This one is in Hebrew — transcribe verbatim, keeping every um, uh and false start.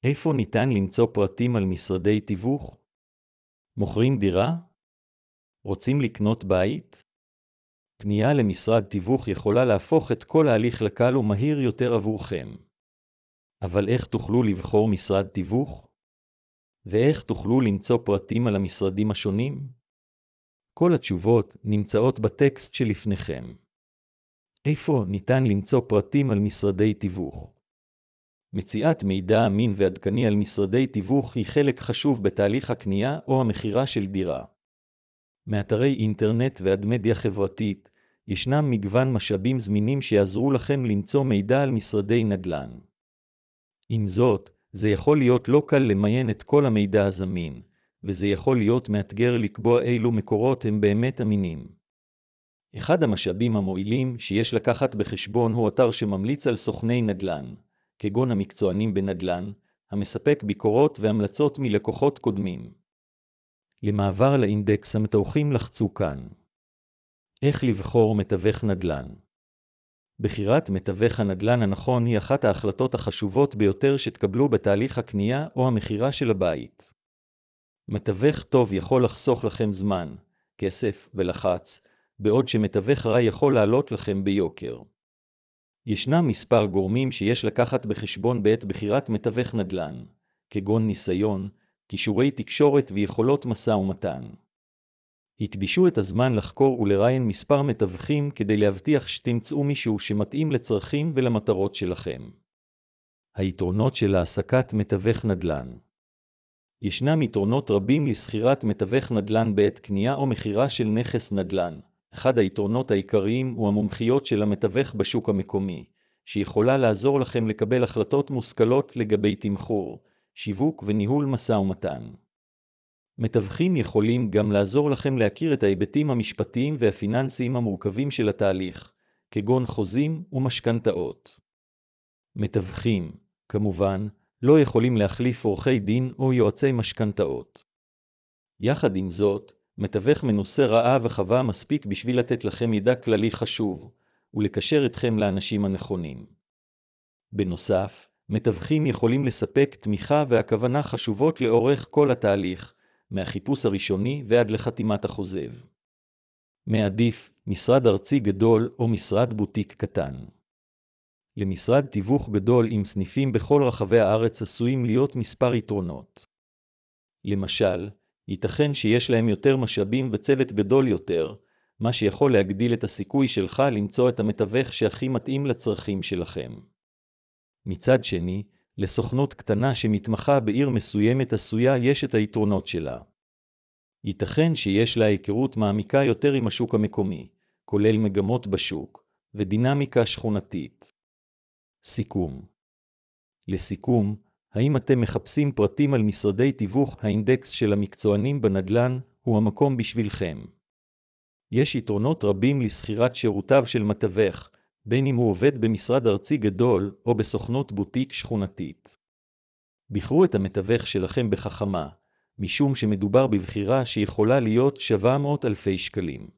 איפה ניתן למצוא פרטים על משרדי תיווך? מוכרים דירה? רוצים לקנות בית? פנייה למשרד תיווך יכולה להפוך את כל ההליך לקל ומהיר יותר עבורכם. אבל איך תוכלו לבחור משרד תיווך? ואיך תוכלו למצוא פרטים על המשרדים השונים? כל התשובות נמצאות בטקסט שלפניכם. איפה ניתן למצוא פרטים על משרדי תיווך? מציאת מידע אמין ועדכני על משרדי תיווך היא חלק חשוב בתהליך הקנייה או המכירה של דירה. מאתרי אינטרנט ועד מדיה חברתית, ישנם מגוון משאבים זמינים שיעזרו לכם למצוא מידע על משרדי נדל"ן. עם זאת, זה יכול להיות לא קל למיין את כל המידע הזמין, וזה יכול להיות מאתגר לקבוע אילו מקורות הם באמת אמינים. אחד המשאבים המועילים שיש לקחת בחשבון הוא אתר שממליץ על סוכני נדל"ן, כגון המקצוענים בנדל"ן, המספק ביקורות והמלצות מלקוחות קודמים. למעבר לאינדקס המתווכים לחצו כאן. איך לבחור מתווך נדל"ן? בחירת מתווך הנדל"ן הנכון היא אחת ההחלטות החשובות ביותר שתקבלו בתהליך הקנייה או המכירה של הבית. מתווך טוב יכול לחסוך לכם זמן, כסף ולחץ, בעוד שמתווך רע יכול לעלות לכם ביוקר. ישנם מספר גורמים שיש לקחת בחשבון בעת בחירת מתווך נדל"ן, כגון ניסיון, כישורי תקשורת ויכולות משא ומתן. הקדישו את הזמן לחקור ולראיין מספר מתווכים כדי להבטיח שתמצאו מישהו שמתאים לצרכים ולמטרות שלכם. היתרונות של העסקת מתווך נדל"ן. ישנם יתרונות רבים לסחירת מתווך נדל"ן בעת קנייה או מכירה של נכס נדל"ן. אחד היתרונות העיקריים הוא המומחיות של המתווך בשוק המקומי, שיכולה לעזור לכם לקבל החלטות מושכלות לגבי תמחור, שיווק וניהול משא ומתן. מתווכים יכולים גם לעזור לכם להכיר את ההיבטים המשפטיים והפיננסיים המורכבים של התהליך, כגון חוזים ומשכנתאות. מתווכים, כמובן, לא יכולים להחליף עורכי דין או יועצי משכנתאות. יחד עם זאת, מתווך מנוסה ראה וחווה מספיק בשביל לתת לכם מידע כללי חשוב, ולקשר אתכם לאנשים הנכונים. בנוסף, מתווכים יכולים לספק תמיכה והכוונה חשובות לאורך כל התהליך, מהחיפוש הראשוני ועד לחתימת החוזב. מעדיף, משרד ארצי גדול או משרד בוטיק קטן. למשרד תיווך גדול עם סניפים בכל רחבי הארץ עשויים להיות מספר יתרונות. למשל, ייתכן שיש להם יותר משאבים וצוות גדול יותר, מה שיכול להגדיל את הסיכוי שלך למצוא את המתווך שהכי מתאים לצרכים שלכם. מצד שני, לסוכנות קטנה שמתמחה בעיר מסוימת עשויה יש את היתרונות שלה. ייתכן שיש לה היכרות מעמיקה יותר עם השוק המקומי, כולל מגמות בשוק, ודינמיקה שכונתית. סיכום. לסיכום, האם אתם מחפשים פרטים על משרדי תיווך? האינדקס של המקצוענים בנדל"ן הוא המקום בשבילכם. יש יתרונות רבים לסחירת שירותיו של מתווך, בין אם הוא עובד במשרד ארצי גדול או בסוכנות בוטיק שכונתית. בחרו את המתווך שלכם בחכמה, משום שמדובר בבחירה שיכולה להיות שווה מאות אלפי שקלים.